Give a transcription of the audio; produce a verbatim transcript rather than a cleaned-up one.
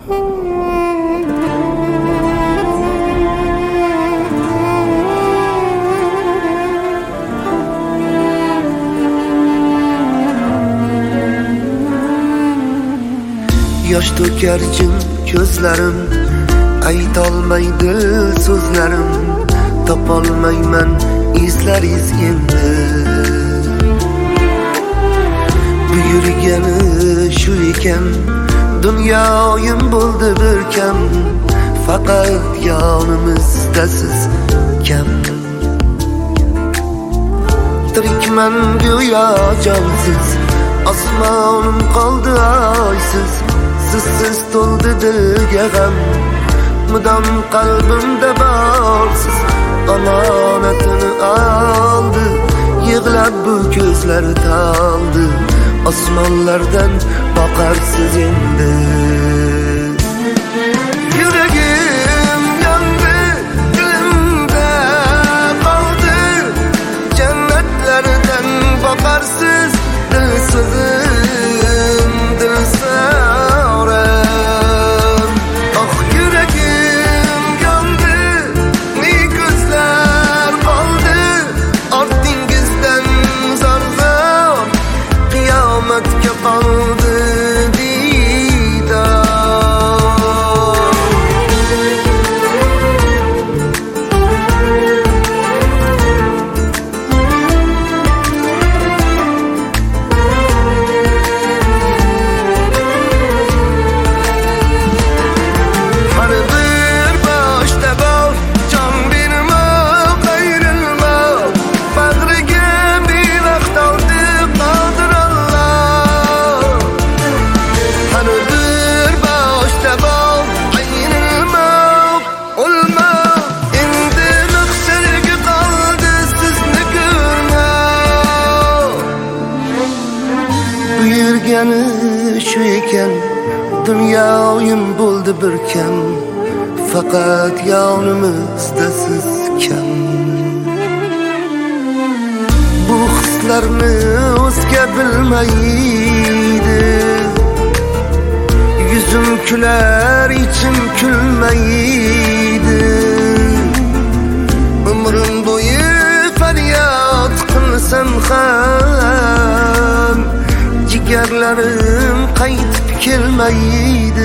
Yosh to'kar jim ko'zlarim, aytolmaydi so'zlarim, topolmayman izlar izgimni. Bu yurgani shu ekan, dunyoyim bo'ldi bir kam, faqat yonimizda siz kam. Tirikman go'yo jonsiz, osmonim qoldi oysiz, sizsiz to'ldi dilga g'am, mudom qalbimda borsiz. Omonatini oldi, yig'lab bu ko'zlar toldi, osmonlardan boqarsiz endi. Yuragim yondi, dilimda qoldi, jannatlardan boqarsiz, dilsizim, dilso'ram. Oh yuragim yondi, ne ko'zlar qoldi, ortingizdan zor-zor, qiyomatga qoldi diydor. Har bir boshda bor, jon bermoq, ayrilmoq, bag'riga bevaqt oldi Qodir Alloh. Har bir boshda bor, ayrilmoq, o'lmoq, endi mahsharga qoldi sizni ko'rmoq. Bu yurgani shu ekan, dunyoyim bo'ldi bir kam, faqat yonimizda siz kam. Bu hislarni o'zga bilmaydi, yuzim kular, ichim kulmaydi. Umrim bo'yi faryod qilsam ham, jigarlarim qaytib kelmaydi.